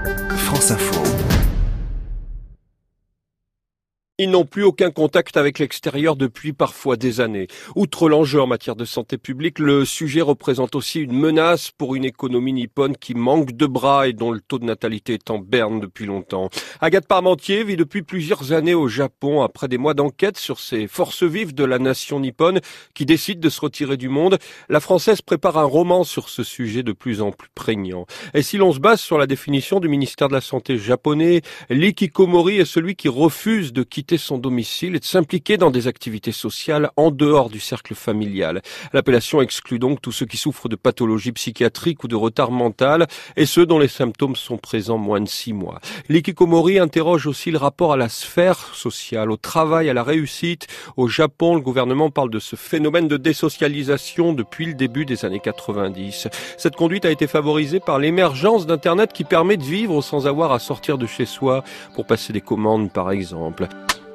France Info. Ils n'ont plus aucun contact avec l'extérieur depuis parfois des années. Outre l'enjeu en matière de santé publique, le sujet représente aussi une menace pour une économie nippone qui manque de bras et dont le taux de natalité est en berne depuis longtemps. Agathe Parmentier vit depuis plusieurs années au Japon après des mois d'enquête sur ces forces vives de la nation nippone qui décident de se retirer du monde. La Française prépare un roman sur ce sujet de plus en plus prégnant. Et si l'on se base sur la définition du ministère de la Santé japonais, l'ikikomori est celui qui refuse de quitter son domicile et de s'impliquer dans des activités sociales en dehors du cercle familial. L'appellation exclut donc tous ceux qui souffrent de pathologies psychiatriques ou de retard mental et ceux dont les symptômes sont présents moins de 6 mois. L'ikikomori interroge aussi le rapport à la sphère sociale, au travail, à la réussite. Au Japon, le gouvernement parle de ce phénomène de désocialisation depuis le début des années 90. Cette conduite a été favorisée par l'émergence d'Internet qui permet de vivre sans avoir à sortir de chez soi pour passer des commandes, par exemple.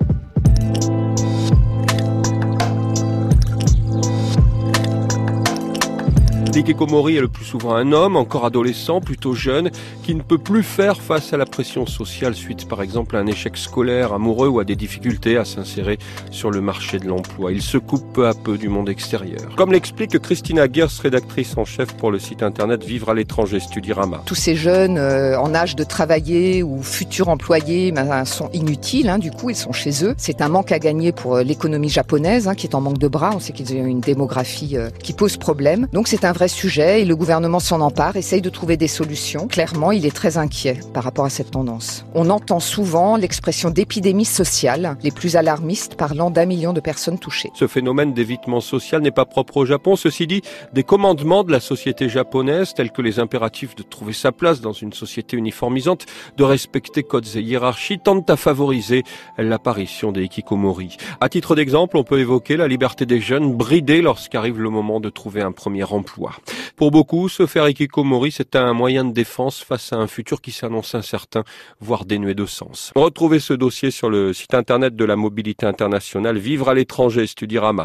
L'ikikomori est le plus souvent un homme, encore adolescent, plutôt jeune, qui ne peut plus faire face à la pression sociale suite par exemple à un échec scolaire, amoureux ou à des difficultés à s'insérer sur le marché de l'emploi. Il se coupe peu à peu du monde extérieur. Comme l'explique Christina Gers, rédactrice en chef pour le site internet Vivre à l'étranger Studirama. Tous ces jeunes en âge de travailler ou futurs employés sont inutiles, du coup ils sont chez eux. C'est un manque à gagner pour l'économie japonaise qui est en manque de bras. On sait qu'ils ont une démographie qui pose problème. Donc c'est un vrai sujet et le gouvernement s'en empare, essaye de trouver des solutions. Clairement, il est très inquiet par rapport à cette tendance. On entend souvent l'expression d'épidémie sociale, les plus alarmistes parlant d'1 million de personnes touchées. Ce phénomène d'évitement social n'est pas propre au Japon. Ceci dit, des commandements de la société japonaise, tels que les impératifs de trouver sa place dans une société uniformisante, de respecter codes et hiérarchies, tendent à favoriser l'apparition des ikikomori. À titre d'exemple, on peut évoquer la liberté des jeunes bridée lorsqu'arrive le moment de trouver un premier emploi. Pour beaucoup, se faire ikikomori, c'est un moyen de défense face à un futur qui s'annonce incertain, voire dénué de sens. Retrouvez ce dossier sur le site internet de la mobilité internationale Vivre à l'étranger Studirama.